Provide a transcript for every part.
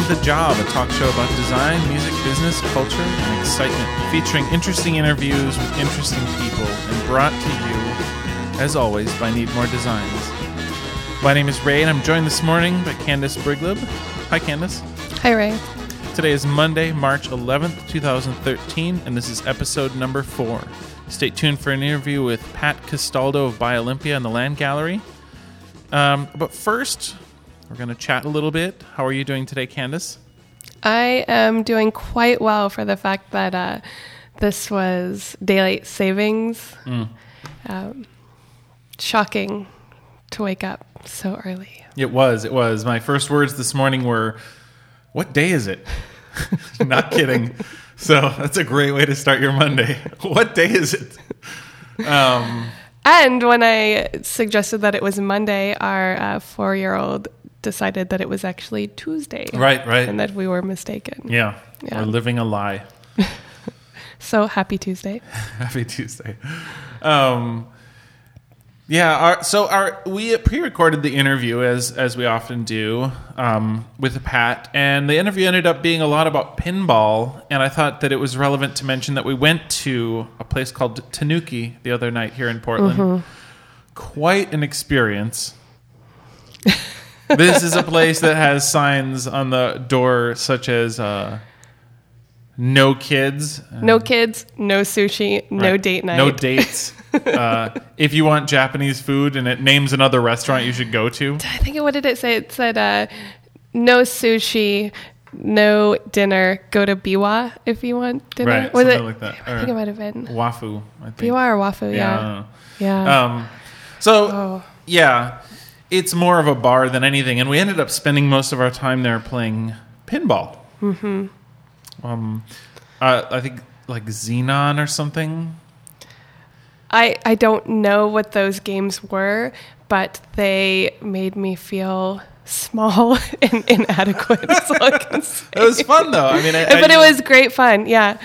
The Job, a talk show about design, music, business, culture, and excitement, featuring interesting interviews with interesting people, and brought to you, as always, by Need More Designs. My name is Ray, and I'm joined this morning by Candace Brigleb. Hi, Candace. Hi, Ray. Today is Monday, March 11th, 2013, and this is episode number 4. Stay tuned for an interview with Pat Castaldo of Buy Olympia and the Land Gallery. But first, we're going to chat a little bit. How are you doing today, Candace? I am doing quite well for the fact that this was daylight savings. Shocking to wake up so early. It was. My first words this morning were, what day is it? Not kidding. So that's a great way to start your Monday. What day is it? And when I suggested that it was Monday, our 4-year-old decided that it was actually Tuesday. Right. And that we were mistaken. Yeah. We're living a lie. So happy Tuesday. Happy Tuesday. We pre-recorded the interview as we often do with Pat, and the interview ended up being a lot about pinball, and I thought that it was relevant to mention that we went to a place called Tanuki the other night here in Portland. Mm-hmm. Quite an experience. This is a place that has signs on the door such as no kids. No kids, no sushi, no date night. No dates. If you want Japanese food and it names another restaurant you should go to. I think, what did it say? It said, no sushi, no dinner, go to Biwa if you want dinner. Right, was something it? like that. I think it might have been. Wafu, I think. Biwa or Wafu, yeah. Yeah. It's more of a bar than anything, and we ended up spending most of our time there playing pinball. Mm-hmm. I think like Xenon or something. I don't know what those games were, but they made me feel small and inadequate. That's all I can say. It was fun though. I mean, but it was great fun. Yeah.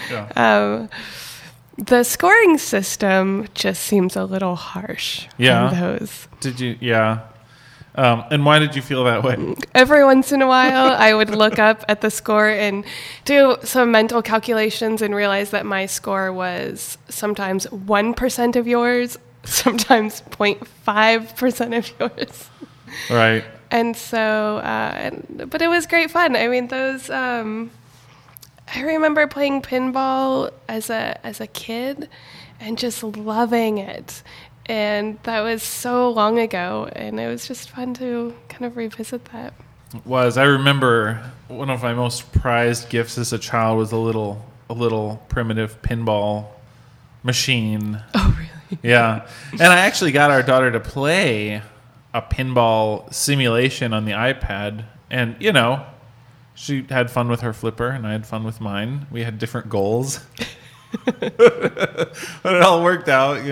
The scoring system just seems a little harsh. Yeah. On those. Did you? Yeah. And why did you feel that way? Every once in a while, I would look up at the score and do some mental calculations and realize that my score was sometimes 1% of yours, sometimes 0.5% of yours. Right. And so, but it was great fun. I mean, those. I remember playing pinball as a kid and just loving it. And that was so long ago, and it was just fun to kind of revisit that. It was. I remember one of my most prized gifts as a child was a little primitive pinball machine. Oh, really? Yeah. And I actually got our daughter to play a pinball simulation on the iPad, and, she had fun with her flipper, and I had fun with mine. We had different goals. But it all worked out,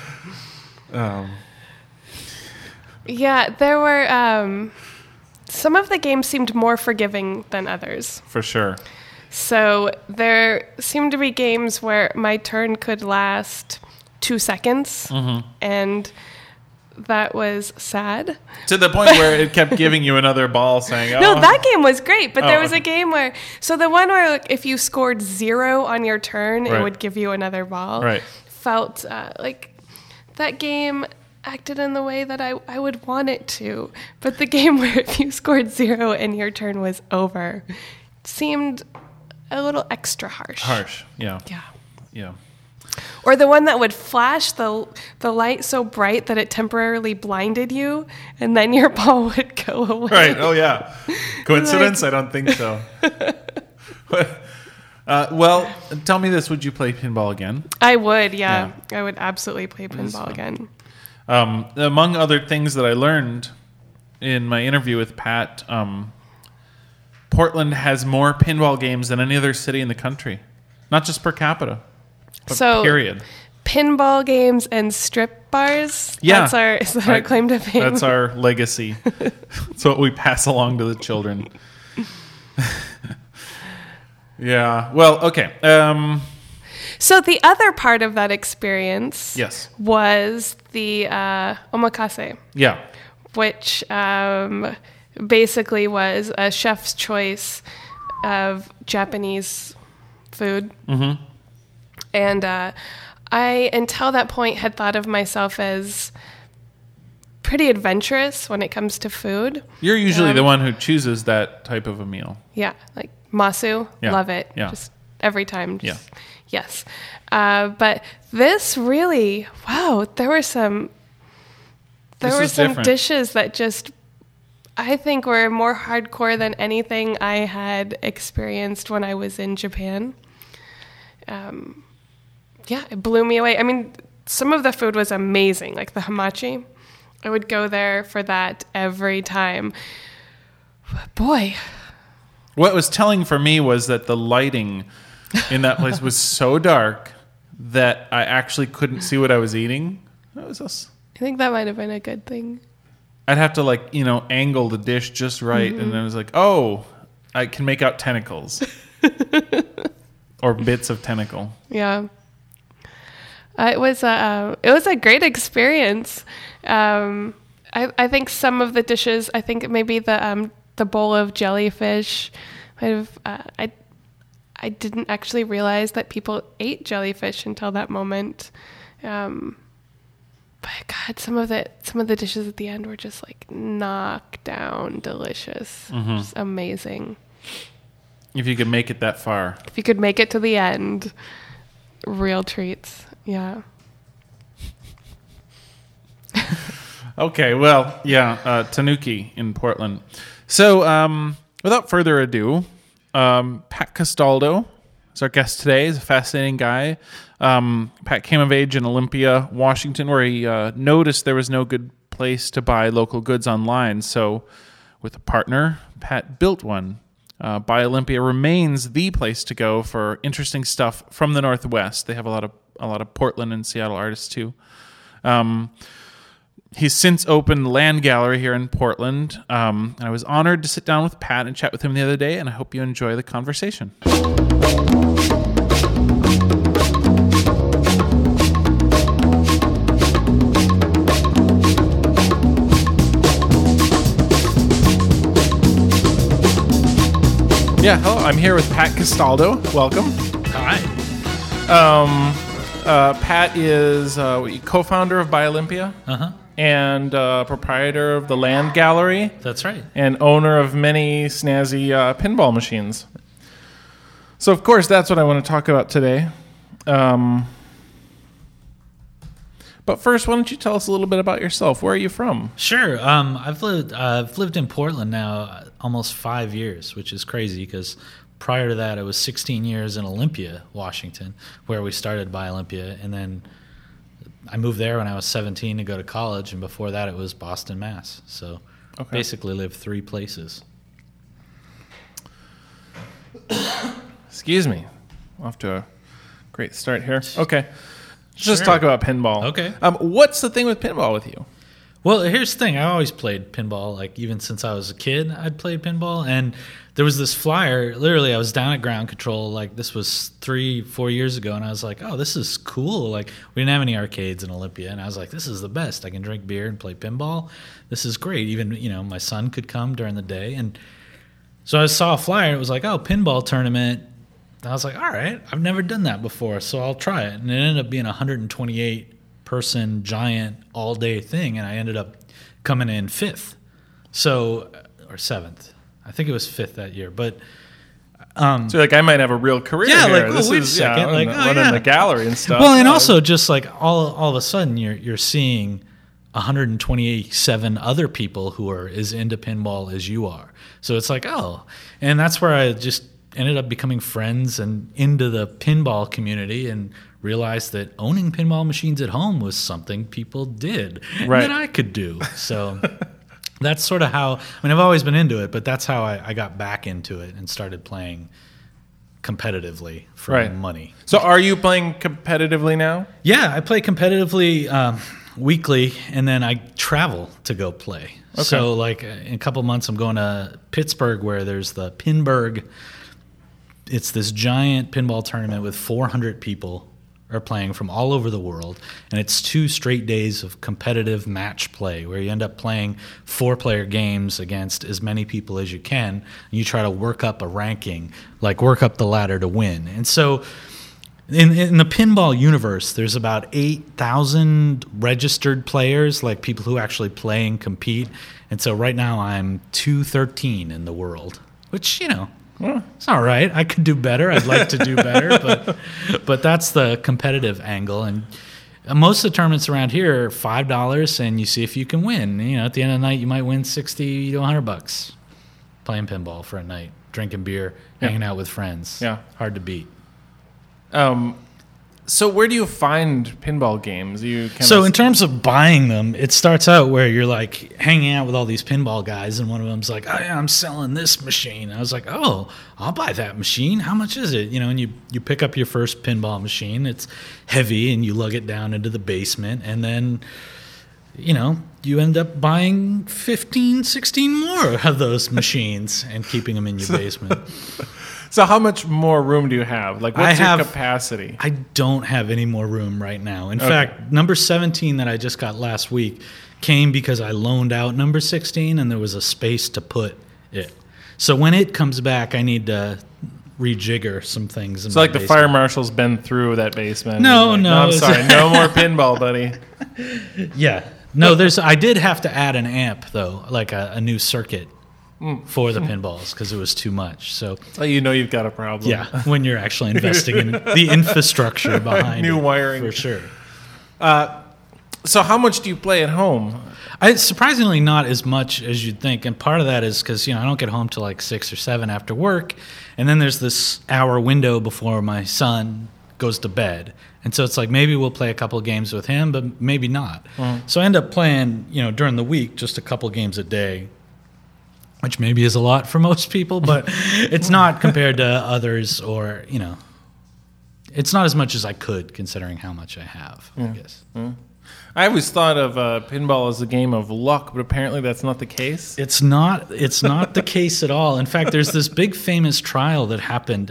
Yeah, there were some of the games seemed more forgiving than others. For sure. So there seemed to be games where my turn could last 2 seconds, and that was sad. To the point where it kept giving you another ball saying, oh. No, that game was great, but there was a game where, so the one where if you scored 0 on your turn, it would give you another ball. Right. Felt like that game acted in the way that I would want it to. But the game where if you scored 0 and your turn was over seemed a little extra harsh. Harsh, yeah. Yeah. Or the one that would flash the light so bright that it temporarily blinded you, and then your ball would go away. Right, oh yeah. Coincidence? I don't think so. Well, tell me this, would you play pinball again? I would, yeah. I would absolutely play pinball again. Among other things that I learned in my interview with Pat, Portland has more pinball games than any other city in the country. Not just per capita, but period. Pinball games and strip bars? Yeah. Is that our claim to fame? That's our legacy. It's what we pass along to the children. Yeah. Well, okay. So the other part of that experience was the omakase. Yeah. Which basically was a chef's choice of Japanese food. Mm-hmm. And I, until that point, had thought of myself as pretty adventurous when it comes to food. You're usually the one who chooses that type of a meal. Yeah, like masu, love it. Yeah. Just every time. Yes. But this really, wow, there were some different. dishes that just, I think, were more hardcore than anything I had experienced when I was in Japan. It blew me away. I mean, some of the food was amazing, like the hamachi. I would go there for that every time. Boy. What was telling for me was that the lighting in that place was so dark that I actually couldn't see what I was eating. That was us. I think that might have been a good thing. I'd have to angle the dish just right, and then I was like, oh, I can make out tentacles. Or bits of tentacle. Yeah. It was a great experience. I think some of the dishes, I think maybe the bowl of jellyfish, I didn't actually realize that people ate jellyfish until that moment. But God, some of the dishes at the end were just like knockdown delicious. Mm-hmm. Just amazing. If you could make it that far. If you could make it to the end, real treats. Yeah. Okay, well, Tanuki in Portland. So, without further ado, Pat Castaldo is our guest today. He's a fascinating guy. Pat came of age in Olympia, Washington, where he noticed there was no good place to buy local goods online. So, with a partner, Pat built one. Buy Olympia remains the place to go for interesting stuff from the Northwest. They have a lot of Portland and Seattle artists too. He's since opened Land Gallery here in Portland. I was honored to sit down with Pat and chat with him the other day, and I hope you enjoy the conversation. Yeah, hello. I'm here with Pat Castaldo. Welcome. Hi. Pat is co-founder of Buy Olympia. Uh-huh. And proprietor of the Land Gallery. That's right. And owner of many snazzy pinball machines. So, of course, that's what I want to talk about today. But first, why don't you tell us a little bit about yourself? Where are you from? Sure. I've lived in Portland now almost 5 years, which is crazy because prior to that, I was 16 years in Olympia, Washington, where we started Buy Olympia, and then I moved there when I was 17 to go to college, and before that it was Boston, Mass. So basically lived 3 places. Excuse me. Off to a great start here. Okay. Let's just talk about pinball. Okay. What's the thing with pinball with you? Well, here's the thing. I always played pinball. Like, even since I was a kid, I'd played pinball. And there was this flyer. Literally, I was down at ground control. Like, this was 3-4 years ago. And I was like, oh, this is cool. Like, we didn't have any arcades in Olympia. And I was like, this is the best. I can drink beer and play pinball. This is great. Even, my son could come during the day. And so I saw a flyer. It was like, oh, pinball tournament. And I was like, all right, I've never done that before, so I'll try it. And it ended up being a 128-person giant all-day thing, and I ended up coming in 5th, or 7th. I think it was 5th that year. But so I might have a real career here. Like, oh, wait a second. Running the gallery and stuff. Well, and also just like all of a sudden you're seeing 127 other people who are as into pinball as you are. So it's like, oh, and that's where I just ended up becoming friends and into the pinball community and realized that owning pinball machines at home was something people did that I could do. So that's sort of how, I've always been into it, but that's how I got back into it and started playing competitively for money. So are you playing competitively now? Yeah, I play competitively weekly, and then I travel to go play. Okay. So like in a couple months, I'm going to Pittsburgh where there's the Pinburgh. It's this giant pinball tournament with 400 people are playing from all over the world, and it's 2 straight days of competitive match play where you end up playing 4-player games against as many people as you can, and you try to work up a ranking, like work up the ladder to win. And so in the pinball universe, there's about 8,000 registered players, like people who actually play and compete. And so right now I'm 213 in the world, which, it's all right. I could do better. I'd like to do better, but that's the competitive angle. And most of the tournaments around here are $5, and you see if you can win. At the end of the night, you might win $60 to $100 playing pinball for a night, drinking beer, hanging out with friends. Yeah, hard to beat. So where do you find pinball games? In terms of buying them, it starts out where you're like hanging out with all these pinball guys, and one of them's like, "Oh yeah, I'm selling this machine." I was like, "Oh, I'll buy that machine. How much is it?" And you pick up your first pinball machine. It's heavy, and you lug it down into the basement, and then you end up buying 15, 16 more of those machines and keeping them in your basement. So how much more room do you have? Like, what's your capacity? I don't have any more room right now. In fact, number 17 that I just got last week came because I loaned out number 16, and there was a space to put it. So when it comes back, I need to rejigger some things. It's like the fire marshal's been through that basement. No, I'm sorry. No more pinball, buddy. Yeah. No, I did have to add an amp, though, like a new circuit. For the pinballs, because it was too much. So you've got a problem. Yeah, when you're actually investing in the infrastructure behind new wiring, for sure. So how much do you play at home? Surprisingly, not as much as you'd think, and part of that is because I don't get home till like 6 or 7 after work, and then there's this hour window before my son goes to bed. And so it's like maybe we'll play a couple of games with him, but maybe not. So I end up playing, during the week, just a couple games a day, which maybe is a lot for most people, but it's not compared to others, or, it's not as much as I could considering how much I have, I guess. I always thought of pinball as a game of luck, but apparently that's not the case. It's not the case at all. In fact, there's this big famous trial that happened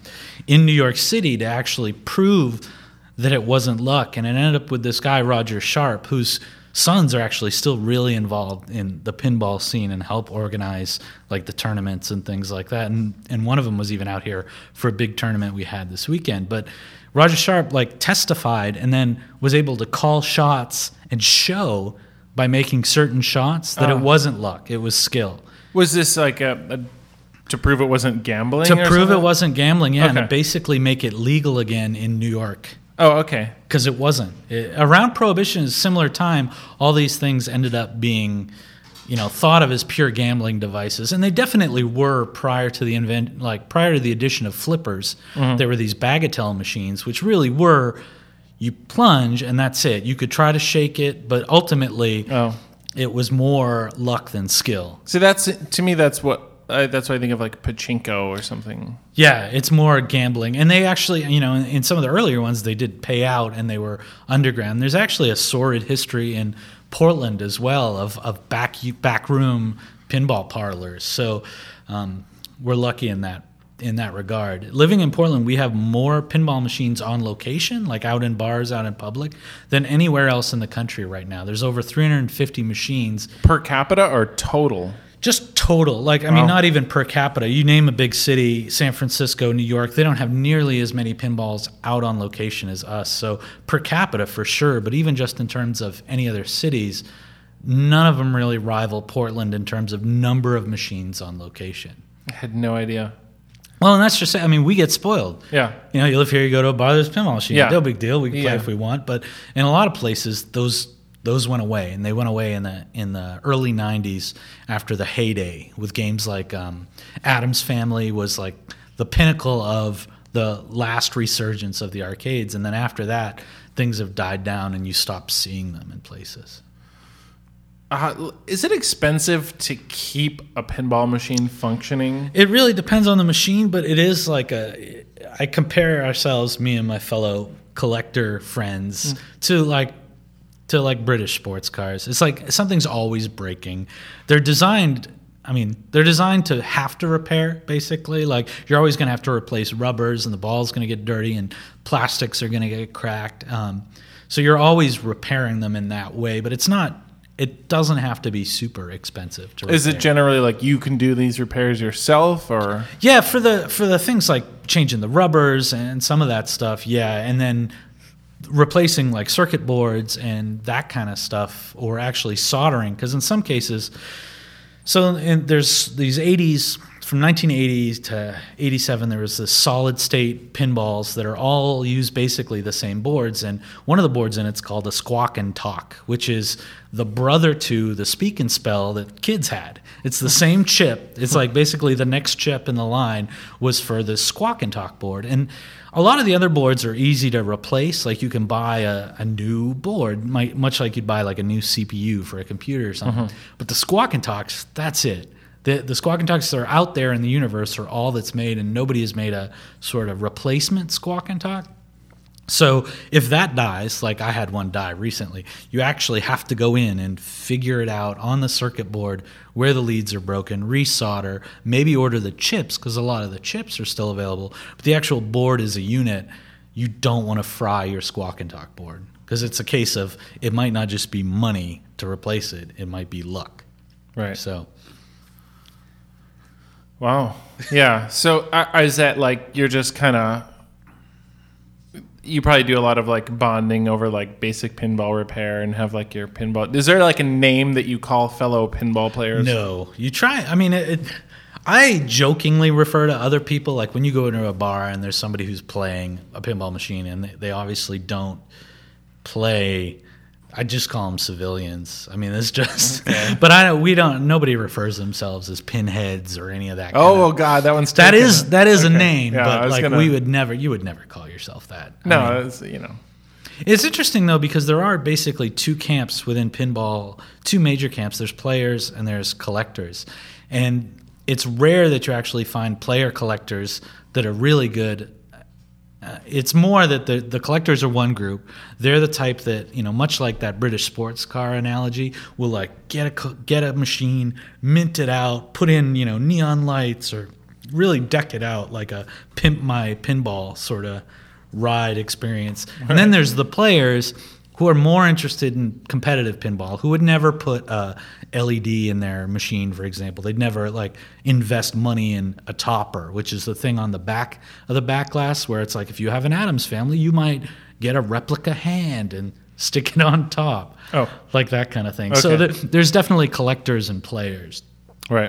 in New York City to actually prove that it wasn't luck, and it ended up with this guy, Roger Sharp, whose sons are actually still really involved in the pinball scene and help organize like the tournaments and things like that. And one of them was even out here for a big tournament we had this weekend. But Roger Sharp testified and then was able to call shots and show by making certain shots that it wasn't luck, it was skill. Was this like to prove it wasn't gambling? To prove it wasn't gambling, yeah, and to basically make it legal again in New York. Oh, okay. Because it wasn't. Around Prohibition, a similar time, all these things ended up being, thought of as pure gambling devices, and they definitely were prior to the addition of flippers. There were these Bagatelle machines, which really were, you plunge and that's it. You could try to shake it, but ultimately, it was more luck than skill. So that's what. That's why I think of like pachinko or something. Yeah, it's more gambling. And they actually, in some of the earlier ones, they did pay out and they were underground. There's actually a sordid history in Portland as well of backroom pinball parlors. So we're lucky in that regard. Living in Portland, we have more pinball machines on location, like out in bars, out in public, than anywhere else in the country right now. There's over 350 machines. Per capita or total? Just total. Not even per capita. You name a big city, San Francisco, New York, they don't have nearly as many pinballs out on location as us. So per capita for sure, but even just in terms of any other cities, none of them really rival Portland in terms of number of machines on location. I had no idea. Well, and that's just it. We get spoiled. Yeah. You live here, you go to a bar, there's a pinball machine. Yeah. No big deal. We can play if we want. But in a lot of places, those went away, and they went away in the early 90s after the heyday with games like Addams Family was like the pinnacle of the last resurgence of the arcades, and then after that, things have died down and you stop seeing them in places. Is it expensive to keep a pinball machine functioning? It really depends on the machine, but it is like I compare ourselves, me and my fellow collector friends, to British sports cars. It's like something's always breaking. They're designed I mean, they're designed to have to repair, basically. Like, you're always going to have to replace rubbers, and the ball's going to get dirty, and plastics are going to get cracked. So you're always repairing them in that way, but it doesn't have to be super expensive to repair. Is it generally like you can do these repairs yourself, or? Yeah, for the things like changing the rubbers and some of that stuff, yeah, and then replacing like circuit boards and that kind of stuff, or actually soldering, because in some cases, there's these 80s, from 1980 to 87, there was this solid state pinballs that are all use basically the same boards, and one of the boards in it's called a Squawk and Talk, which is the brother to the Speak and Spell that kids had. It's the same chip. It's like basically the next chip in the line was for the Squawk and Talk board. And a lot of the other boards are easy to replace. Like, you can buy a new board, much like you'd buy like a new CPU for a computer or something. But the Squawk and Talks, that's it. The Squawk and Talks that are out there in the universe are all that's made, and nobody has made a sort of replacement Squawk and Talk. So if that dies, like I had one die recently, you actually have to go in and figure it out on the circuit board where the leads are broken, resolder, maybe order the chips, because a lot of the chips are still available. But the actual board is a unit. You don't want to fry your Squawk and Talk board, because it's a case of it might not just be money to replace it. It might be luck. Right. So... Wow. Yeah. So is that like you're just kind of, you probably do a lot of like bonding over like basic pinball repair and have like your pinball. Is there like a name that you call fellow pinball players? No. You try. I mean, I jokingly refer to other people, like when you go into a bar and there's somebody who's playing a pinball machine and they obviously don't play. I just call them civilians. I mean, it's just, okay. But nobody refers themselves as pinheads or any of that. Oh God, that one's that is okay. A name, yeah, but like you would never call yourself that. No, I mean, it's, you know. It's interesting though, because there are basically two camps within pinball, two major camps. There's players and there's collectors, and it's rare that you actually find player collectors that are really good. It's more that the collectors are one group. They're the type that, much like that British sports car analogy, will like get a machine, mint it out, put in neon lights, or really deck it out like a Pimp My Pinball sort of ride experience. Right. And then there's the players who are more interested in competitive pinball, who would never put a LED in their machine, for example. They'd never like invest money in a topper, which is the thing on the back of the back glass, where it's like if you have an Addams family, you might get a replica hand and stick it on top. Oh, like that kind of thing. Okay. So there's definitely collectors and players. Right.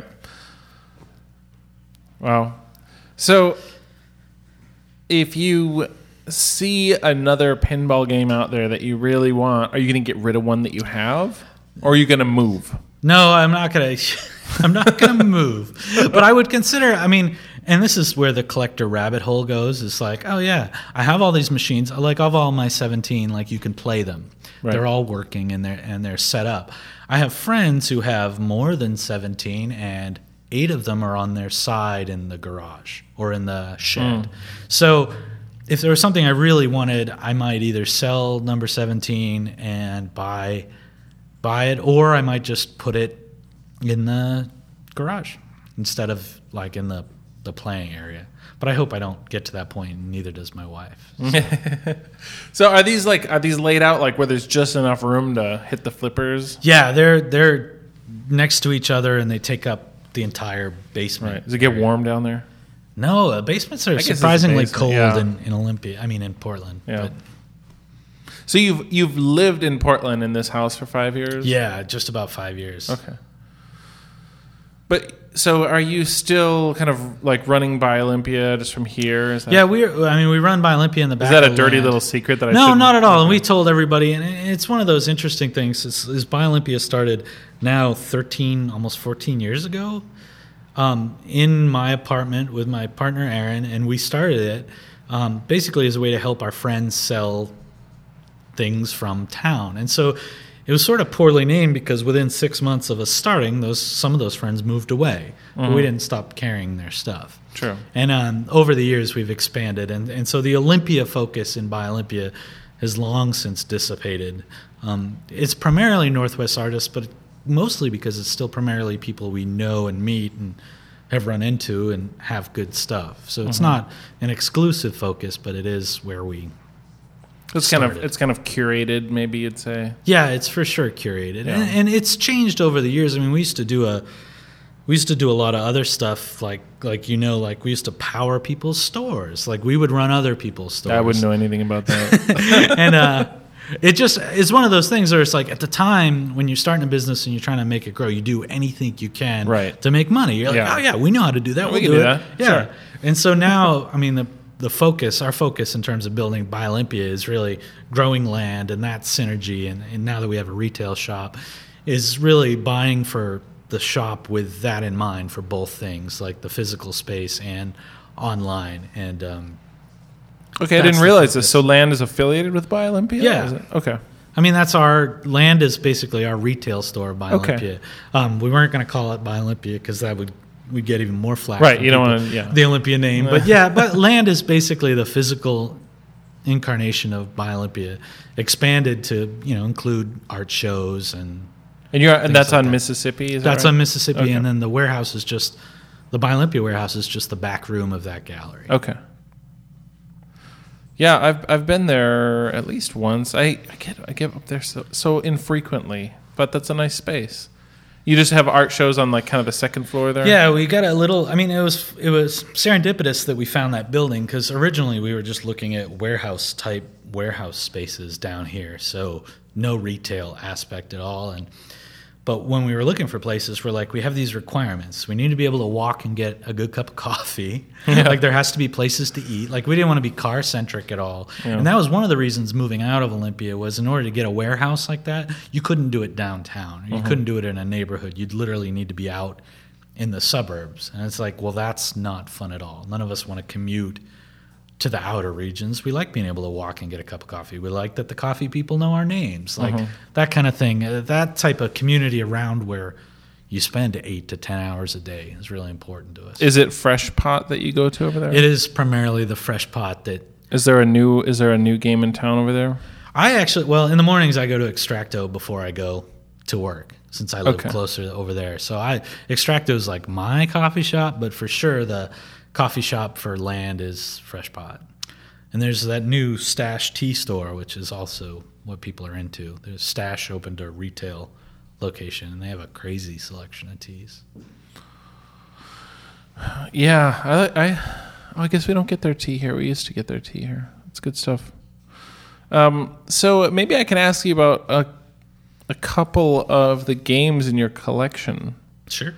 Wow. So if you see another pinball game out there that you really want, are you going to get rid of one that you have, or are you going to move? No, I'm not going to move. But I would consider, and this is where the collector rabbit hole goes. It's like, oh yeah, I have all these machines. Like of all my 17, like you can play them. Right. They're all working and they're set up. I have friends who have more than 17, and 8 of them are on their side in the garage or in the shed. So if there was something I really wanted, I might either sell number 17 and buy it, or I might just put it in the garage instead of like in the playing area. But I hope I don't get to that point, and neither does my wife. So are these laid out like where there's just enough room to hit the flippers? Yeah, they're next to each other and they take up the entire basement. Right. Does it get warm down there? No, basements are surprisingly cold in Olympia. In Portland. Yeah. But, so you've lived in Portland in this house for 5 years? Yeah, just about 5 years. Okay. But so are you still kind of like running by Olympia just from here? Yeah, we run by Olympia in the back. Is that a dirty little secret that I No, not at all. And we told everybody, and it's one of those interesting things. Is By Olympia started now 13, almost 14 years ago. In my apartment with my partner Aaron, and we started it basically as a way to help our friends sell things from town. And so it was sort of poorly named because within 6 months of us starting, some of those friends moved away. But we didn't stop carrying their stuff. True. And over the years, we've expanded. And so the Olympia focus in By Olympia has long since dissipated. It's primarily Northwest artists, but mostly because it's still primarily people we know and meet and have run into and have good stuff. So it's not an exclusive focus, but it is where we It's kind of curated, maybe you'd say. Yeah, it's for sure curated, and it's changed over the years. I mean, we used to do a lot of other stuff, like we used to power people's stores. Like we would run other people's stores. I wouldn't know anything about that. And it just is one of those things where it's like at the time when you're starting a business and you're trying to make it grow, you do anything you can to make money. You're like, oh yeah, we know how to do that. We can do that. Yeah. Sure. And so now, I mean, our focus in terms of building Buy Olympia is really growing land and that synergy. And now that we have a retail shop, is really buying for the shop with that in mind for both things, like the physical space and online. And okay, I didn't realize this. So land is affiliated with Buy Olympia? Yeah. Okay. I mean, that's our land is basically our retail store, Buy Olympia. We weren't going to call it Buy Olympia because we'd get even more flack. Right, you don't want to, the Olympia name. But land is basically the physical incarnation of Buy Olympia, expanded to, include art shows and that's on Mississippi, is that That's right? on Mississippi, Okay. and then the warehouse is just, the Buy Olympia warehouse is just the back room of that gallery. Okay. Yeah, I've been there at least once. I get up there so infrequently, but that's a nice space. You just have art shows on like kind of the second floor there? Yeah, we got a little. I mean, it was serendipitous that we found that building because originally we were just looking at warehouse spaces down here, so no retail aspect at all. But when we were looking for places, we're like, we have these requirements. We need to be able to walk and get a good cup of coffee. Like there has to be places to eat. Like we didn't want to be car centric at all. Yeah. And that was one of the reasons moving out of Olympia was in order to get a warehouse like that, you couldn't do it downtown. You couldn't do it in a neighborhood. You'd literally need to be out in the suburbs. And it's like, well, that's not fun at all. None of us want to commute to the outer regions. We like being able to walk and get a cup of coffee. We like that the coffee people know our names, like that kind of thing. That type of community around where you spend 8 to 10 hours a day is really important to us. Is it Fresh Pot that you go to over there? It is primarily the Fresh Pot that. Is there a new game in town over there? In the mornings I go to Extracto before I go to work, since I live closer over there. So Extracto is like my coffee shop, but for sure the coffee shop for land is Fresh Pot. And there's that new Stash tea store, which is also what people are into. There's Stash opened a retail location, and they have a crazy selection of teas. Yeah, I guess we don't get their tea here. We used to get their tea here. It's good stuff. So maybe I can ask you about a couple of the games in your collection. Sure.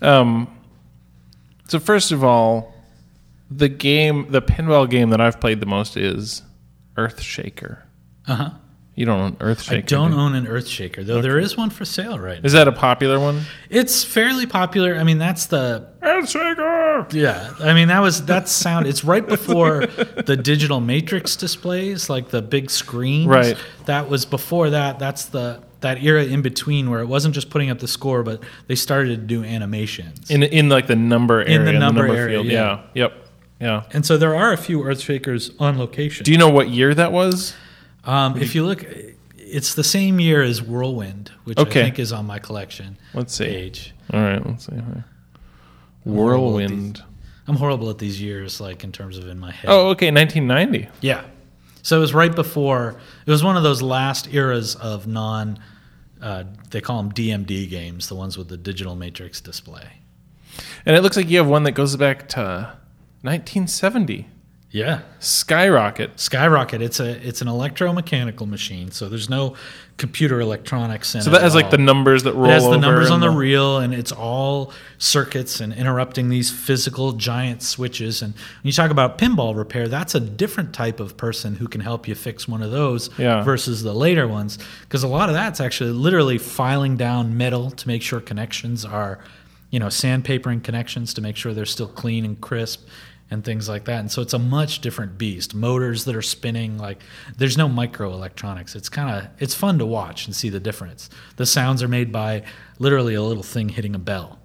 So first of all, the pinball game that I've played the most is Earthshaker. Uh-huh. You don't own Earthshaker? I don't own an Earthshaker, though there is one for sale right now. Is that a popular one? It's fairly popular. I mean, that's the Earthshaker. Yeah, I mean that sound. It's right before the digital matrix displays, like the big screens. Right. That was before that. That's that era in between where it wasn't just putting up the score, but they started to do animations in like the number area. In the number area, field. yeah. Yep. Yeah. And so there are a few Earthshakers on location. Do you know what year that was? If you look, it's the same year as Whirlwind, which I think is on my collection. Let's see. Page. All right, let's see. Whirlwind. I'm horrible at these years, like in terms of in my head. Oh, okay, 1990. Yeah. So it was right before. It was one of those last eras of they call them DMD games, the ones with the digital matrix display. And it looks like you have one that goes back to 1970. Yeah. Skyrocket. It's an electromechanical machine, so there's no computer electronics in it. So that has like the numbers that roll over. It has the numbers on the reel, and it's all circuits and interrupting these physical giant switches. And when you talk about pinball repair, that's a different type of person who can help you fix one of those versus the later ones. Because a lot of that's actually literally filing down metal to make sure connections are, sandpapering connections to make sure they're still clean and crisp and things like that. And so it's a much different beast. Motors that are spinning, like there's no microelectronics. It's fun to watch and see the difference. The sounds are made by literally a little thing hitting a bell.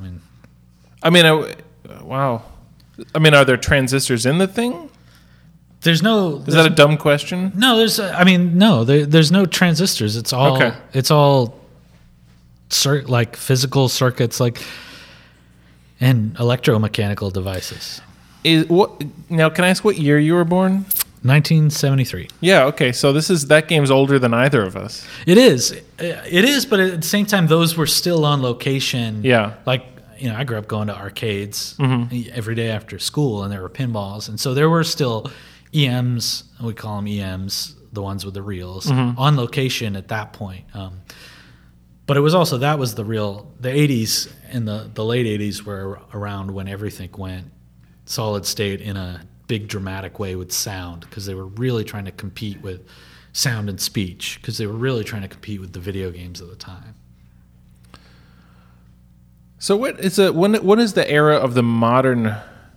Wow. I mean, are there transistors in the thing? Is that a dumb question? No, there's no transistors. It's all like physical circuits, like, and electromechanical devices. Now, can I ask what year you were born? 1973. Yeah, okay. So that game's older than either of us. It is, but at the same time, those were still on location. Yeah. Like, I grew up going to arcades every day after school, and there were pinballs. And so there were still EMs, we call them EMs, the ones with the reels, on location at that point. But it was also, that was the 80s and the late 80s were around when everything went solid state in a big dramatic way with sound, because they were really trying to compete with sound and speech, because they were really trying to compete with the video games of the time. So what is the era of the modern,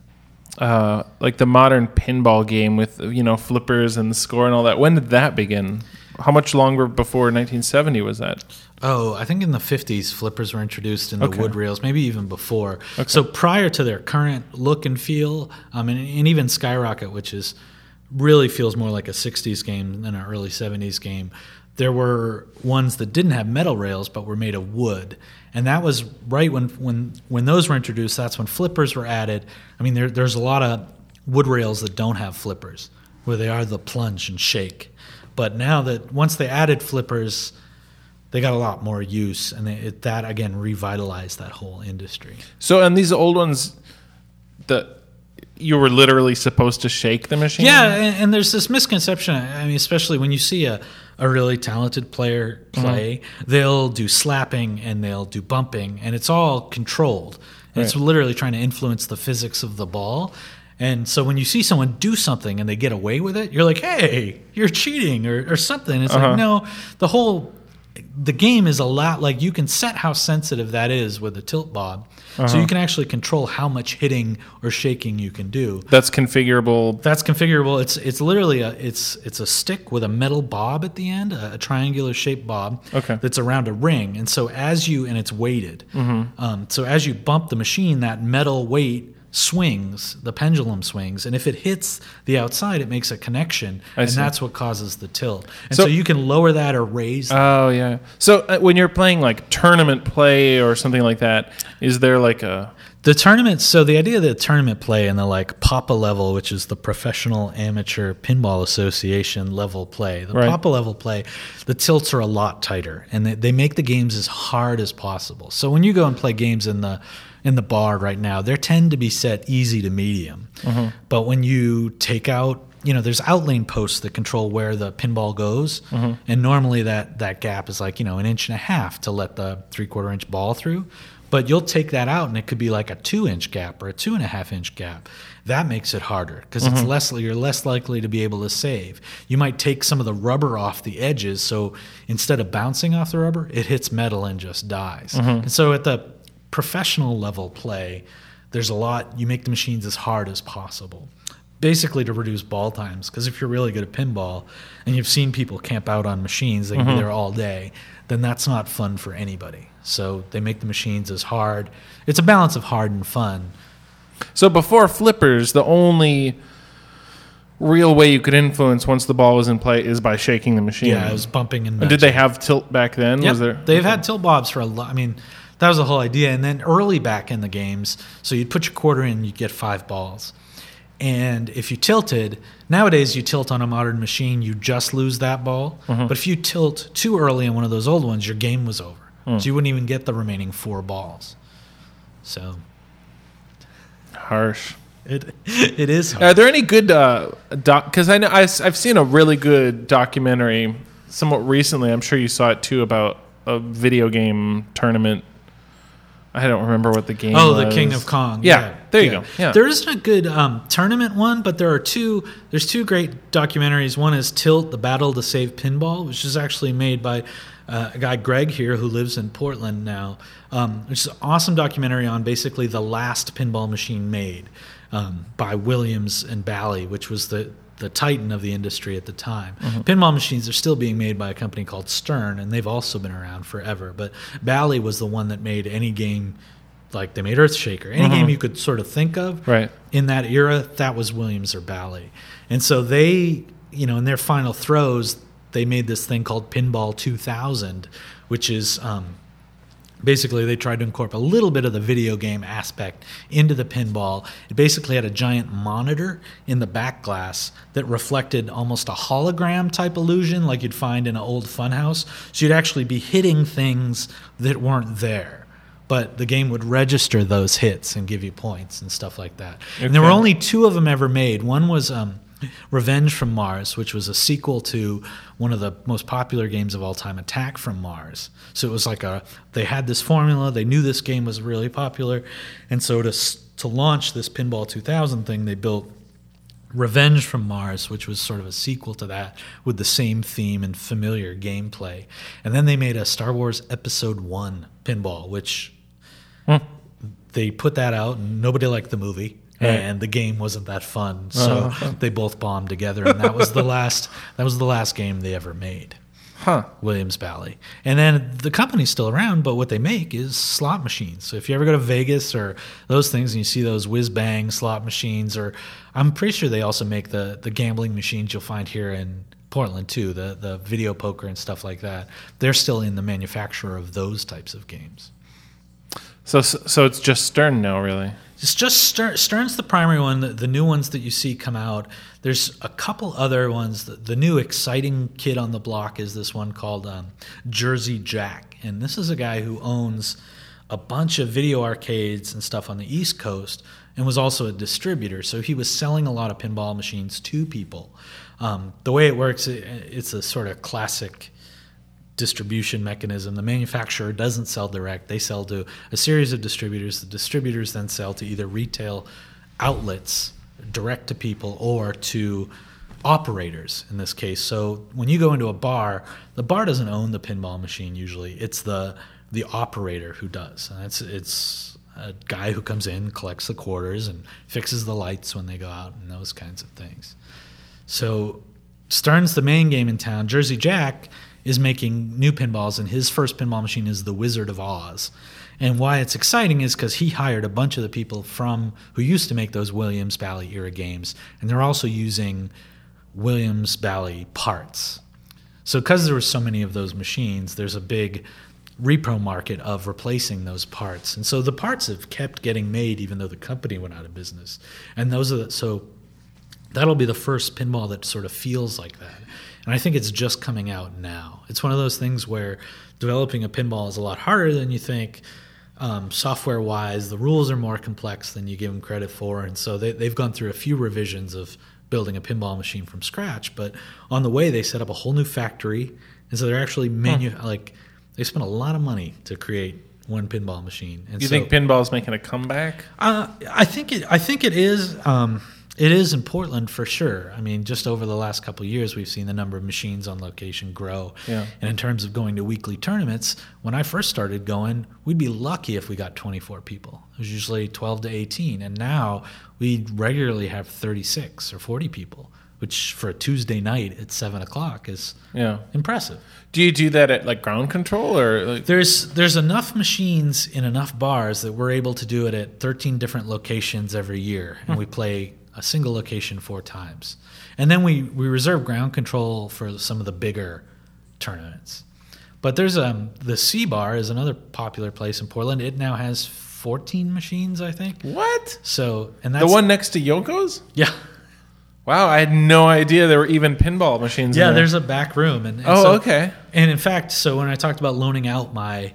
like the modern pinball game with, flippers and the score and all that? When did that begin? How much longer before 1970 was that? Oh, I think in the 50s, flippers were introduced in the Okay. wood rails, maybe even before. Okay. So prior to their current look and feel, and even Skyrocket, which really feels more like a 60s game than an early 70s game, there were ones that didn't have metal rails but were made of wood. And that was right when those were introduced, that's when flippers were added. I mean, there's a lot of wood rails that don't have flippers, where they are the plunge and shake. But now that once they added flippers, they got a lot more use, and that again revitalized that whole industry. So, and these old ones, you were literally supposed to shake the machine? Yeah, and there's this misconception. I mean, especially when you see a really talented player play, they'll do slapping and they'll do bumping, and it's all controlled. And It's literally trying to influence the physics of the ball. And so when you see someone do something and they get away with it, you're like, hey, you're cheating or something. It's like, no, the game is a lot, like you can set how sensitive that is with a tilt bob. So you can actually control how much hitting or shaking you can do. That's configurable. That's configurable. It's literally it's a stick with a metal bob at the end, a triangular shaped bob that's around a ring. And so and it's weighted. So as you bump the machine, that metal weight swings, the pendulum swings, and if it hits the outside, it makes a connection, and that's what causes the tilt. And so you can lower that or raise that. Oh, yeah. So when you're playing like tournament play or something like that, is there like the tournament? So the idea of the tournament play and the like PAPA level, which is the Professional Amateur Pinball Association level play, the PAPA level play, the tilts are a lot tighter, and they make the games as hard as possible. So when you go and play games in the bar right now, they tend to be set easy to medium. But when you take out, there's outlane posts that control where the pinball goes. And normally that gap is like, 1.5 inches to let the 3/4 inch ball through. But you'll take that out and it could be like a 2-inch gap or a 2.5-inch gap. That makes it harder because you're less likely to be able to save. You might take some of the rubber off the edges. So instead of bouncing off the rubber, it hits metal and just dies. And so at the professional level play, there's a lot, you make the machines as hard as possible, basically to reduce ball times, because if you're really good at pinball and you've seen people camp out on machines, they can be there all day, then that's not fun for anybody. So they make the machines as hard. It's a balance of hard and fun. So before flippers, the only real way you could influence once the ball was in play is by shaking the machine. Yeah, it was bumping and did they have tilt back then? Yep. Was there? They've had tilt bobs for a lot. I mean, that was the whole idea. And then early back in the games, so you'd put your quarter in, you'd get 5 balls. And if you tilted, nowadays you tilt on a modern machine, you just lose that ball. But if you tilt too early in one of those old ones, your game was over. So you wouldn't even get the remaining 4 balls. So harsh. It is hard. Are there any good because I know I've seen a really good documentary somewhat recently. I'm sure you saw it too, about a video game tournament. I don't remember what the game was. Oh, the King of Kong. Yeah, there you go. Yeah. There isn't a good tournament one, but there's two great documentaries. One is Tilt, The Battle to Save Pinball, which is actually made by a guy, Greg, here, who lives in Portland now, which is an awesome documentary on basically the last pinball machine made by Williams and Bally, which was the titan of the industry at the time. Pinball machines are still being made by a company called Stern, and they've also been around forever. But Bally was the one that made any game, like they made Earthshaker. Any game you could sort of think of in that era, that was Williams or Bally. And so they, in their final throes, they made this thing called Pinball 2000, which is Basically, they tried to incorporate a little bit of the video game aspect into the pinball. It basically had a giant monitor in the back glass that reflected almost a hologram type illusion like you'd find in an old funhouse. So you'd actually be hitting things that weren't there. But the game would register those hits and give you points and stuff like that. Okay. And there were only 2 of them ever made. One was Revenge from Mars, which was a sequel to one of the most popular games of all time, Attack from Mars. So it was like they had this formula, they knew this game was really popular, and so to launch this Pinball 2000 thing, they built Revenge from Mars, which was sort of a sequel to that with the same theme and familiar gameplay. And then they made a Star Wars Episode 1 pinball, which they put that out, and nobody liked the movie. And the game wasn't that fun, so they both bombed together, and that was the last game they ever made. Williams Bally. And then the company's still around, but what they make is slot machines. So if you ever go to Vegas or those things and you see those whiz-bang slot machines, or I'm pretty sure they also make the gambling machines you'll find here in Portland too, the video poker and stuff like that. They're still in the manufacturer of those types of games. So it's just Stern now, really? It's just Stern's the primary one. The new ones that you see come out, there's a couple other ones. The new exciting kid on the block is this one called Jersey Jack. And this is a guy who owns a bunch of video arcades and stuff on the East Coast and was also a distributor. So he was selling a lot of pinball machines to people. The way it works, it's a sort of classic distribution mechanism. The manufacturer doesn't sell direct. They sell to a series of distributors. The distributors then sell to either retail outlets direct to people or to operators in this case. So when you go into a bar, the bar doesn't own the pinball machine usually. It's the operator who does. And it's a guy who comes in, collects the quarters, and fixes the lights when they go out and those kinds of things. So Stern's the main game in town. Jersey Jack is making new pinballs, and his first pinball machine is the Wizard of Oz. And why it's exciting is because he hired a bunch of the people who used to make those Williams Bally era games, and they're also using Williams Bally parts. So because there were so many of those machines, there's a big repro market of replacing those parts. And so the parts have kept getting made even though the company went out of business. And so that'll be the first pinball that sort of feels like that. And I think it's just coming out now. It's one of those things where developing a pinball is a lot harder than you think. Software-wise, the rules are more complex than you give them credit for. And so they've gone through a few revisions of building a pinball machine from scratch. But on the way, they set up a whole new factory. And so they're actually they spent a lot of money to create one pinball machine. And you think pinball's making a comeback? I think it is. It is in Portland for sure. I mean, just over the last couple of years, we've seen the number of machines on location grow. Yeah. And in terms of going to weekly tournaments, when I first started going, we'd be lucky if we got 24 people. It was usually 12 to 18. And now we regularly have 36 or 40 people, which for a Tuesday night at 7 o'clock is impressive. Do you do that at like ground control or? Like? There's enough machines in enough bars that we're able to do it at 13 different locations every year. And we play a single location 4 times. And then we reserve ground control for some of the bigger tournaments. But there's the C Bar is another popular place in Portland. It now has 14 machines, I think. What? So, and that's the one next to Yoko's? Yeah. Wow, I had no idea there were even pinball machines in there. There's a back room. And okay. And in fact, so when I talked about loaning out my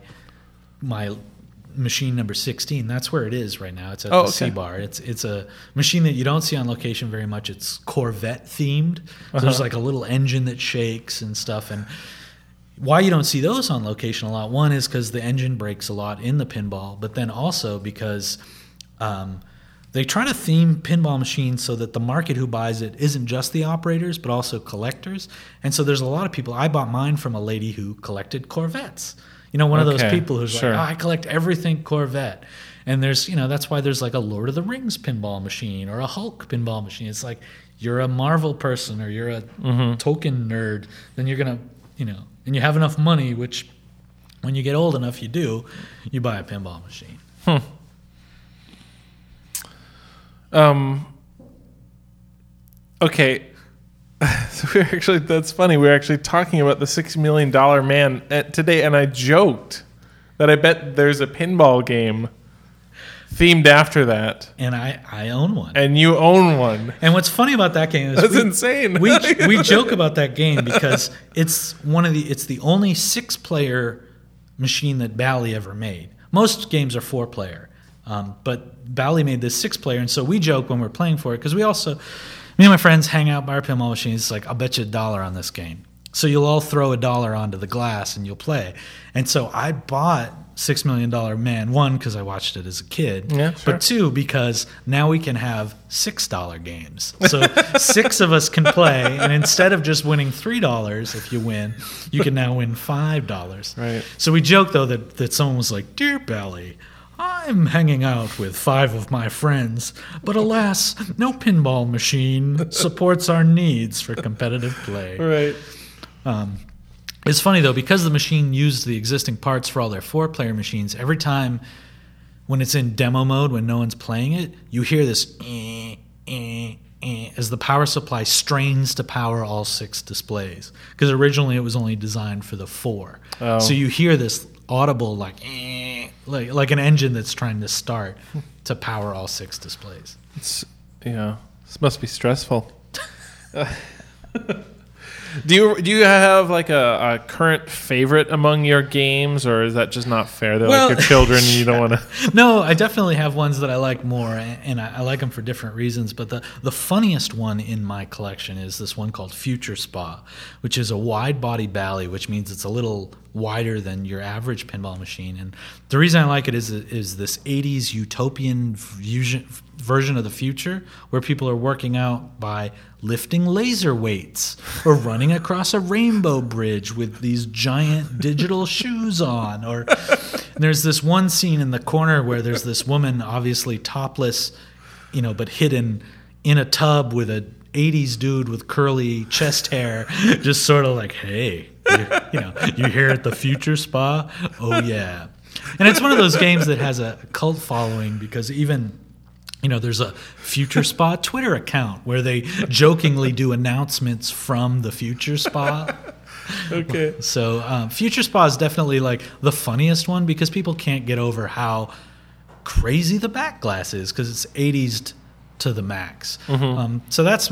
machine number 16, that's where it is right now. It's at the C Bar. It's a machine that you don't see on location very much. It's Corvette themed. So there's like a little engine that shakes and stuff. And why you don't see those on location a lot, one is because the engine breaks a lot in the pinball, but then also because they try to theme pinball machines so that the market who buys it isn't just the operators, but also collectors. And so there's a lot of people. I bought mine from a lady who collected Corvettes. You know, one of those people who's like, I collect everything Corvette. And there's, that's why there's like a Lord of the Rings pinball machine or a Hulk pinball machine. It's like you're a Marvel person or you're a Tolkien nerd, then you're going to, and you have enough money, which when you get old enough, you do, you buy a pinball machine. Okay. So that's funny. We're actually talking about the $6 million man today, and I joked that I bet there's a pinball game themed after that. And I own one. And you own one. And what's funny about that game is That's insane. we joke about that game because it's the only 6-player machine that Bally ever made. Most games are 4-player, but Bally made this 6-player, and so we joke when we're playing for it because me and my friends hang out by our pinball machines. It's like, I'll bet you $1 on this game. So you'll all throw $1 onto the glass and you'll play. And so I bought $6 Million Man, 1, because I watched it as a kid, Yeah, sure. but 2, because now we can have $6 games. So 6 of us can play, and instead of just winning $3 if you win, you can now win $5. Right. So we joke, though, that someone was like, "Dear Bally, I'm hanging out with 5 of my friends, but alas, no pinball machine supports our needs for competitive play." Right. It's funny, though, because the machine used the existing parts for all their 4-player machines, every time when it's in demo mode, when no one's playing it, you hear this as the power supply strains to power all 6 displays. Because originally it was only designed for the 4. Oh. So you hear this audible, like an engine that's trying to start to power all 6 displays. This must be stressful. Do you have like a current favorite among your games, or is that just not fair? They're like your children and you don't want to... No, I definitely have ones that I like more, and I like them for different reasons. But the funniest one in my collection is this one called Future Spa, which is a wide-body Bally, which means it's a little wider than your average pinball machine. And the reason I like it is this 80s utopian version of the future where people are working out by lifting laser weights or running across a rainbow bridge with these giant digital shoes on. Or there's this one scene in the corner where there's this woman obviously topless, but hidden in a tub with a 80s dude with curly chest hair, just sort of like, "Hey, you here at the Future Spa? Oh yeah." And it's one of those games that has a cult following because even there's a Future Spa Twitter account where they jokingly do announcements from the Future Spa. Okay. So Future Spa is definitely like the funniest one because people can't get over how crazy the back glass is because it's 80s to the max. Mm-hmm. So that's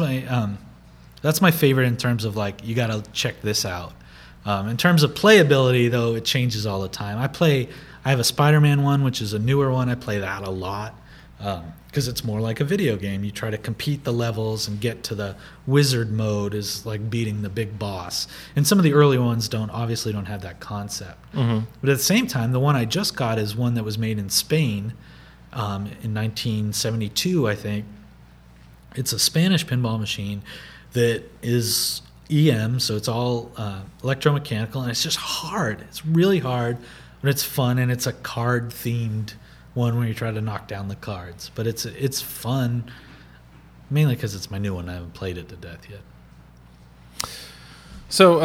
my favorite in terms of like, you got to check this out. In terms of playability, though, it changes all the time. I have a Spider-Man one, which is a newer one. I play that a lot because it's more like a video game. You try to compete the levels and get to the wizard mode is like beating the big boss. And some of the early ones obviously don't have that concept. Mm-hmm. But at the same time, the one I just got is one that was made in Spain in 1972, I think. It's a Spanish pinball machine that is EM, so it's all electromechanical, and it's just hard. It's really hard, but it's fun, and it's a card-themed one where you try to knock down the cards. But it's fun, mainly because it's my new one. I haven't played it to death yet. So,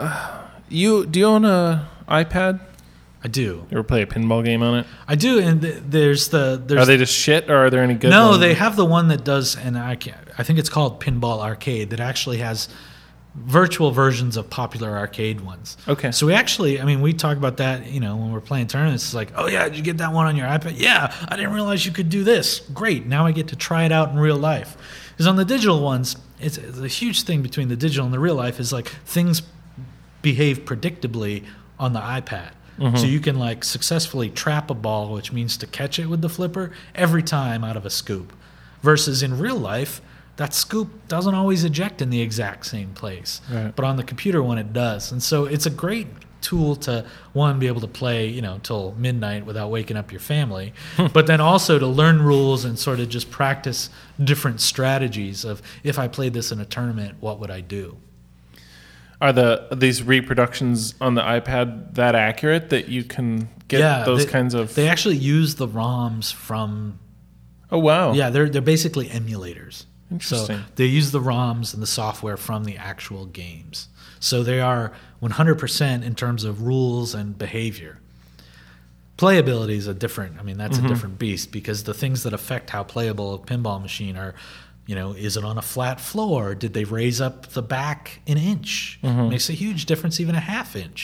do you own a iPad? I do. You ever play a pinball game on it? I do, and there's Are they just shit, or are there any good No, ones? they have the one that does, and I think it's called Pinball Arcade, that actually has virtual versions of popular arcade ones. Okay. So we talk about that, when we're playing tournaments. It's like, "Oh yeah, did you get that one on your iPad?" "Yeah, I didn't realize you could do this." Great, now I get to try it out in real life. Because on the digital ones, it's a huge thing between the digital and the real life is like things behave predictably on the iPad. Mm-hmm. So you can like successfully trap a ball, which means to catch it with the flipper every time out of a scoop. Versus in real life, that scoop doesn't always eject in the exact same place. Right. But on the computer one, it does. And so it's a great tool to, one, be able to play, till midnight without waking up your family, but then also to learn rules and sort of just practice different strategies of, if I played this in a tournament, what would I do? Are these reproductions on the iPad that accurate that you can get those kinds of... They actually use the ROMs from... Oh, wow. Yeah, they're basically emulators. Interesting. So they use the ROMs and the software from the actual games. So they are 100% in terms of rules and behavior. Playability is a different beast, because the things that affect how playable a pinball machine are, is it on a flat floor? Did they raise up the back an inch? Makes a huge difference, even a half inch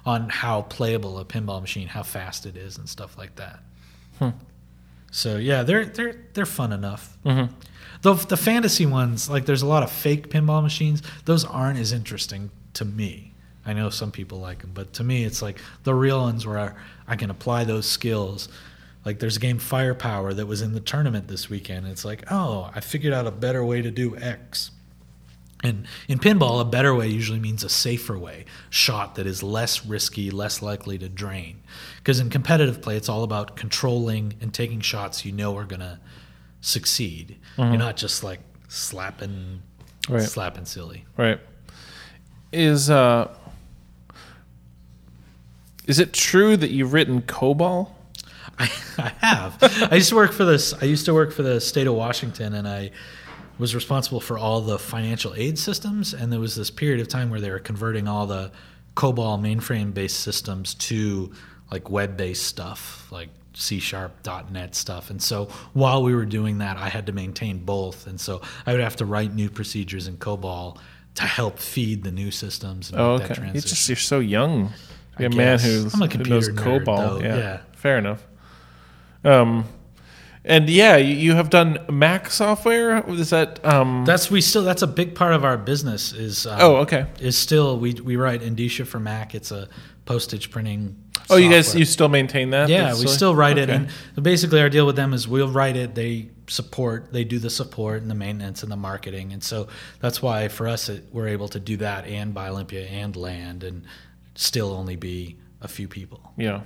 on how playable a pinball machine, how fast it is, and stuff like that. So yeah, they're fun enough. Mm-hmm. Though the fantasy ones, like there's a lot of fake pinball machines. Those aren't as interesting to me. I know some people like them, but to me, it's like the real ones where I can apply those skills. Like there's a game Firepower that was in the tournament this weekend. It's like, oh, I figured out a better way to do X. And in pinball, a better way usually means a safer way, shot that is less risky, less likely to drain. Because in competitive play, it's all about controlling and taking shots you know are going to succeed. Mm-hmm. You're not just like slapping silly. Right. Is it true that you've written COBOL? I have. I used to work for the state of Washington, and I was responsible for all the financial aid systems. And there was this period of time where they were converting all the COBOL mainframe-based systems to like web-based stuff, like C#, .NET stuff. And so while we were doing that, I had to maintain both. And so I would have to write new procedures in COBOL to help feed the new systems and make that transition. You're so young. I You're a man guess. I'm a who computer knows nerd, COBOL. though. Yeah. Fair enough. And yeah, you have done Mac software. Is that? That's a big part of our business. Okay. Is still we write Indicia for Mac. It's a postage printing. Oh, software. you still maintain that? Yeah, we still write it, okay. and basically our deal with them is we'll write it. They do the support and the maintenance and the marketing, and so that's why for us we're able to do that and buy Olympia and land and still only be a few people. Yeah.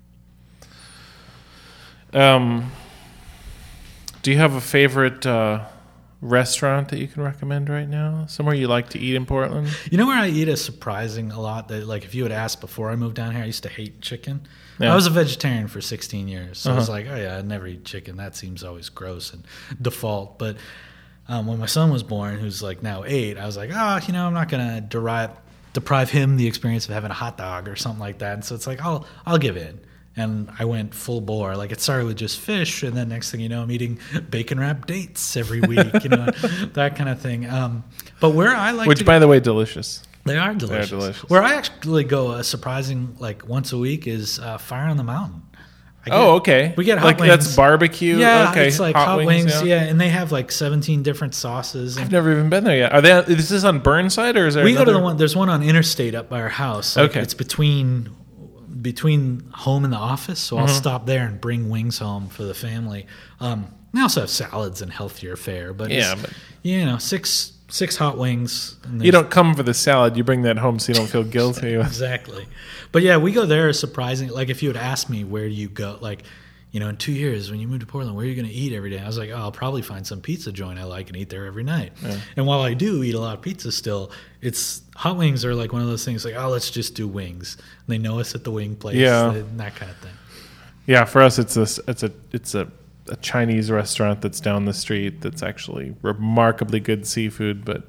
Do you have a favorite restaurant that you can recommend right now? Somewhere you like to eat in Portland? You know where I eat is surprising a lot. That like if you had asked before I moved down here, I used to hate chicken. Yeah. I was a vegetarian for 16 years, so I was like, oh yeah, I'd never eat chicken. That seems always gross and default. But when my son was born, who's like now 8, I was like, I'm not gonna deprive him the experience of having a hot dog or something like that. And so it's like I'll give in. And I went full bore. Like it started with just fish, and then next thing you know, I'm eating bacon wrapped dates every week, that kind of thing. But where I like, which by the way, delicious. They are delicious. They're delicious. Where I actually go a surprising like once a week is Fire on the Mountain. Okay. We get hot like wings. That's barbecue. Yeah, okay. it's like hot wings. Yeah, and they have like 17 different sauces. I've never even been there yet. Are they? Is this on Burnside or is there? We go to the one. There's one on Interstate up by our house. Like, okay. It's between home and the office, so I'll stop there and bring wings home for the family. They also have salads and healthier fare, but six hot wings. And you don't come for the salad; you bring that home so you don't feel guilty. Exactly, but yeah, we go there. Surprising, like if you had asked me where do you go, like in 2 years when you move to Portland, where are you going to eat every day? I was like, I'll probably find some pizza joint I like and eat there every night. Yeah. And while I do eat a lot of pizza still, it's hot wings are like one of those things like, let's just do wings. And they know us at the wing place, and that kind of thing. Yeah, for us, it's a Chinese restaurant that's down the street that's actually remarkably good seafood, but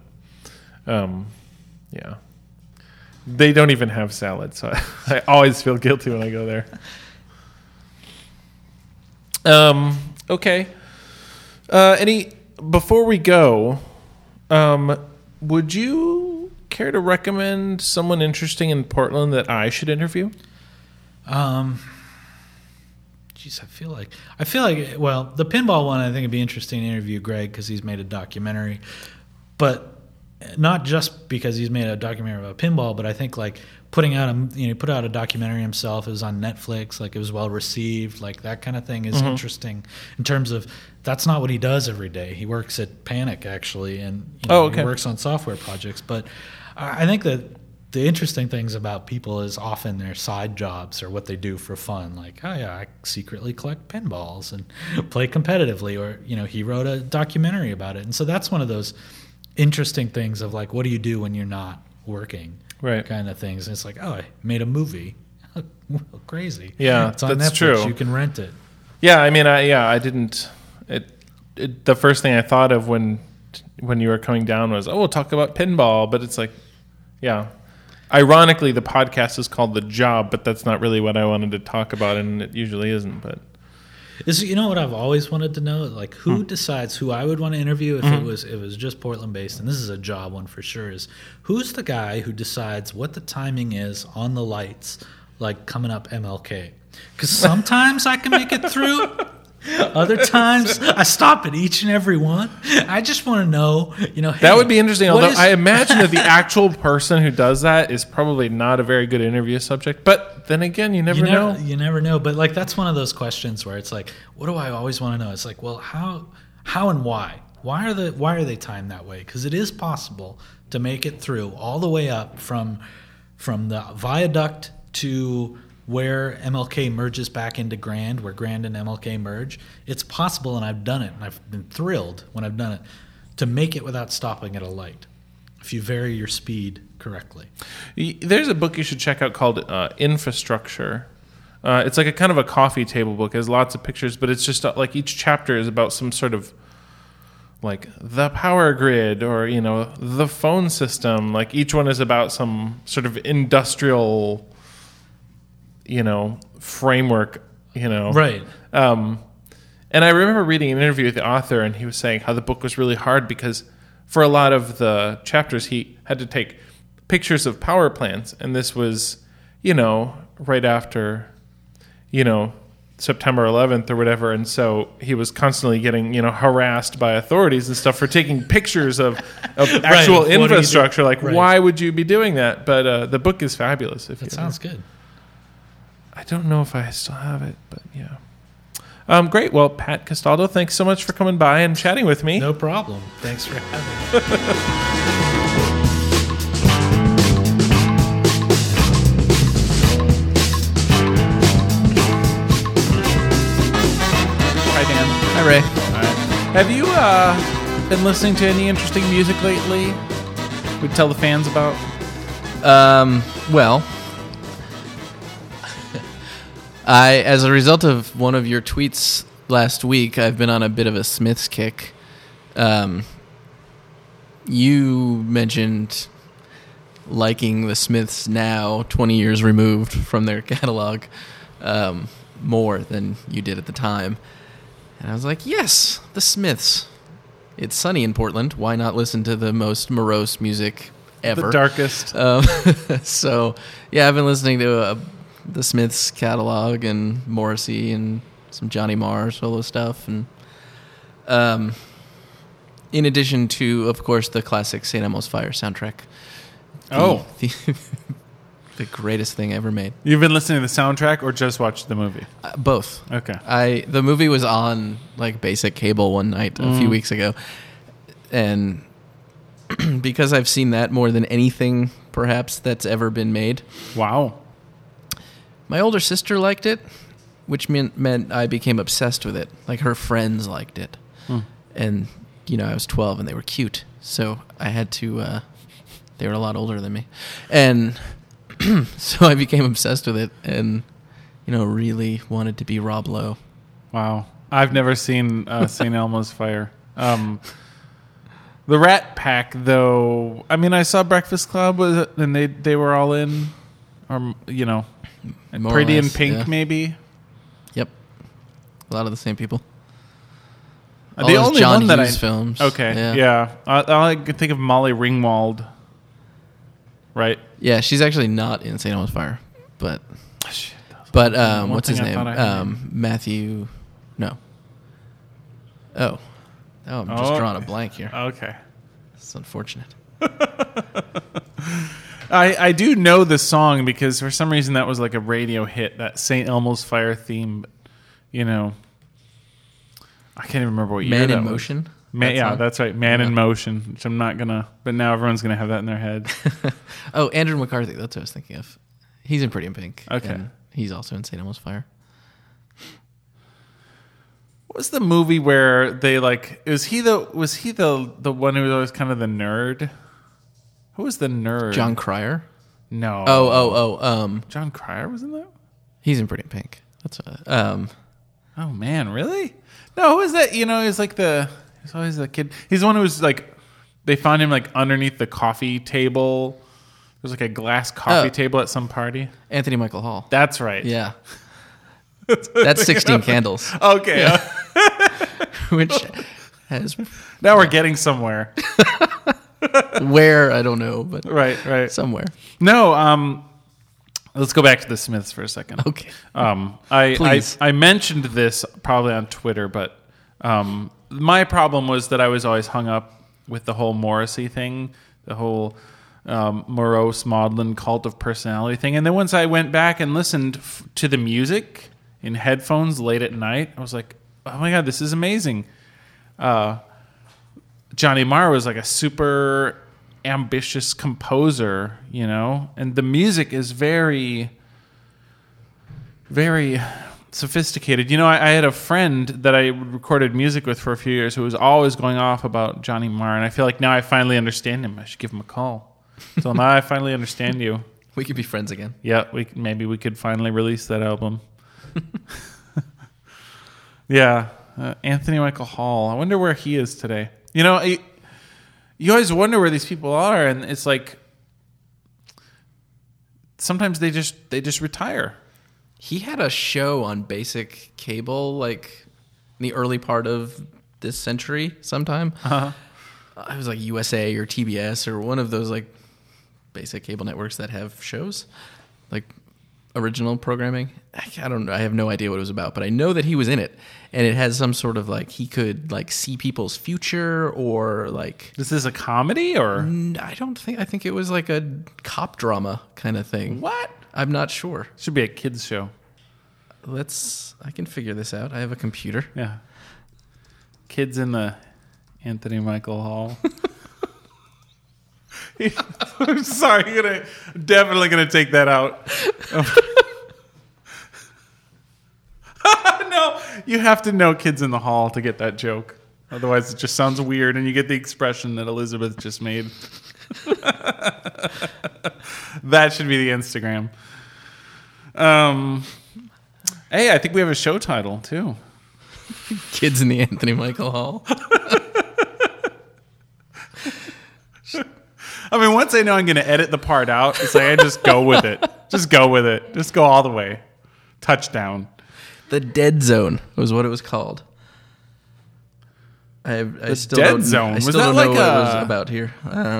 they don't even have salad, so I always feel guilty when I go there. Okay. Before we go, would you care to recommend someone interesting in Portland that I should interview? I feel like the pinball one, I think it'd be interesting to interview Greg because he's made a documentary, but not just because he's made a documentary about pinball, but I think like put out a documentary himself. It was on Netflix, like it was well received, like that kind of thing is interesting in terms of that's not what he does every day. He works at Panic actually, and he works on software projects. But I think that the interesting things about people is often their side jobs or what they do for fun. Like, I secretly collect pinballs and play competitively, or he wrote a documentary about it. And so that's one of those interesting things of like, what do you do when you're not working? Right. Kind of things. And it's like, I made a movie. Crazy. Yeah, it's on that's Netflix. true. You can rent it. Yeah, I mean, I didn't. The first thing I thought of when you were coming down was, we'll talk about pinball. But it's like, yeah. Ironically, the podcast is called The Job, but that's not really what I wanted to talk about, and it usually isn't. But Is you know what I've always wanted to know? Like who decides who I would want to interview if it was just Portland based, and this is a job one for sure, is who's the guy who decides what the timing is on the lights, like coming up MLK? Because sometimes I can make it through. Other times I stop at each and every one. I just want to know, hey, That would be interesting. what Although is- I imagine that the actual person who does that is probably not a very good interview subject. But then again, you never know. You never know. But like that's one of those questions where it's like, what do I always want to know? It's like, well, how and why? Why are they timed that way? Because it is possible to make it through all the way up from the viaduct to where MLK merges back into Grand, where Grand and MLK merge. It's possible, and I've done it, and I've been thrilled when I've done it, to make it without stopping at a light, if you vary your speed correctly. There's a book you should check out called Infrastructure. It's like a kind of a coffee table book. It has lots of pictures, but it's just like each chapter is about some sort of like the power grid or, the phone system. Like each one is about some sort of industrial, framework, Right. And I remember reading an interview with the author, and he was saying how the book was really hard because for a lot of the chapters, he had to take pictures of power plants. And this was, right after, September 11th or whatever. And so he was constantly getting, harassed by authorities and stuff for taking pictures of actual What do you do? infrastructure. Like, Right. why would you be doing that? But the book is fabulous. If That you sounds good. I don't know if I still have it, but yeah. Great. Well, Pat Castaldo, thanks so much for coming by and chatting with me. No problem. Thanks for having me. Hi, Dan. Hi, Ray. Have you been listening to any interesting music lately? We'd tell the fans about. Well, as a result of one of your tweets last week, I've been on a bit of a Smiths kick. You mentioned liking the Smiths now, 20 years removed from their catalog, more than you did at the time. And I was like, yes, the Smiths. It's sunny in Portland. Why not listen to the most morose music ever? The darkest. So, yeah, I've been listening to the Smiths catalog and Morrissey and some Johnny Marr solo stuff. And in addition to, of course, the classic St. Elmo's Fire soundtrack. The greatest thing ever made. You've been listening to the soundtrack or just watched the movie? Both. Okay. The movie was on like basic cable one night a few weeks ago. And because I've seen that more than anything perhaps that's ever been made. Wow. My older sister liked it, which meant I became obsessed with it. Like her friends liked it. And, I was 12 and they were cute. So I had to, they were a lot older than me. And so I became obsessed with it and, really wanted to be Rob Lowe. Wow. I've never seen St. Elmo's Fire. The Rat Pack, though, I mean, I saw Breakfast Club, and they were all in, or, More or Pretty in less, Pink, yeah. maybe. Yep. A lot of the same people. The All those only John one that Hughes films. Okay, yeah. I can think of Molly Ringwald, right? Yeah, she's actually not in St. Elmo's Fire, but Shit, what's his thing I name? thought I had. Matthew. No. Oh, I'm just Oh. drawing a blank here. Okay. It's unfortunate. I do know the song because for some reason that was like a radio hit, that St. Elmo's Fire theme. I can't even remember what year Man that in was. Motion. Yeah, song? that's right. Man in Motion, which I'm not gonna. But now everyone's gonna have that in their head. Oh, Andrew McCarthy. That's what I was thinking of. He's in Pretty in Pink. Okay. and he's also in St. Elmo's Fire. What was the movie where they like? Was he the one who was always kind of the nerd? Who was the nerd? John Cryer. No. John Cryer was in that. He's in Pretty in Pink. That's Oh man, really? No, who is that? He's like he's always the kid. He's the one who was like, they found him like underneath the coffee table. There's like a glass coffee table at some party. Anthony Michael Hall. That's right. Yeah. That's 16 Candles, Okay, which has now we're getting somewhere. where I don't know, but Right. somewhere. No, let's go back to the Smiths for a second. Okay. I Please. mentioned this probably on Twitter, but my problem was that I was always hung up with the whole Morrissey thing, the whole morose, maudlin cult of personality thing. And then once I went back and listened to the music in headphones late at night, I was like, oh my God, this is amazing. Johnny Marr was like a super ambitious composer, you know, and the music is very, very sophisticated. You know, I had a friend that I recorded music with for a few years who was always going off about Johnny Marr, and I feel like now I finally understand him. I should give him a call. So now I finally understand you. We could be friends again. Yeah, maybe we could finally release that album. Yeah, Anthony Michael Hall. I wonder where he is today. You know, you always wonder where these people are, and it's like sometimes they just retire. He had a show on basic cable, like in the early part of this century sometime. It was like USA or TBS or one of those like basic cable networks that have shows, like original programming. I don't know. I have no idea what it was about, but I know that he was in it, and it has some sort of like he could like see people's future or like. This is a comedy, or I think it was like a cop drama kind of thing. what? I'm not sure. Should be a kids show. I can figure this out. I have a computer. Yeah, kids in the Anthony Michael Hall. I'm sorry, definitely gonna take that out. No, you have to know Kids in the Hall to get that joke. Otherwise, it just sounds weird, and you get the expression that Elizabeth just made. That should be the Instagram. Hey, I think we have a show title too. Kids in the Anthony Michael Hall. I mean, once I know I'm going to edit the part out, it's like I just go with it. Just go with it. Just go all the way. Touchdown. The Dead Zone was what it was called. I still Dead don't, Zone? I Was still that don't like know what it a- was about here.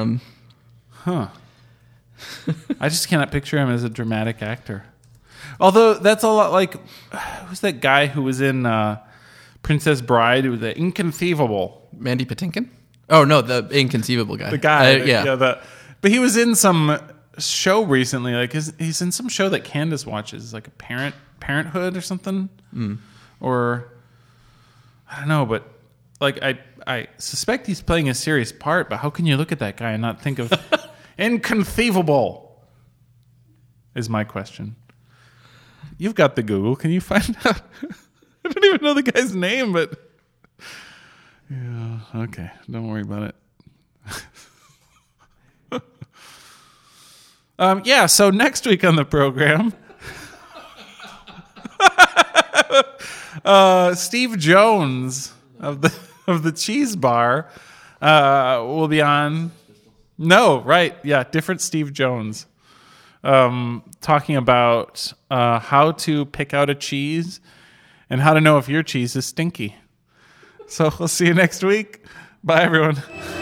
I just cannot picture him as a dramatic actor. Although that's a lot like, who's that guy who was in Princess Bride? It was the Inconceivable. Mandy Patinkin? Oh, no, the inconceivable guy. The guy. Yeah. But he was in some show recently. Like he's in some show that Candace watches, like a Parenthood or something. Or I don't know, but like I suspect he's playing a serious part. But how can you look at that guy and not think of Inconceivable? Is my question. You've got the Google. Can you find out? I don't even know the guy's name, but yeah, okay. Don't worry about it. Yeah, so next week on the program, Steve Jones of the Cheese Bar will be on. No, right. Yeah, different Steve Jones. Talking about how to pick out a cheese and how to know if your cheese is stinky. So we'll see you next week. Bye, everyone.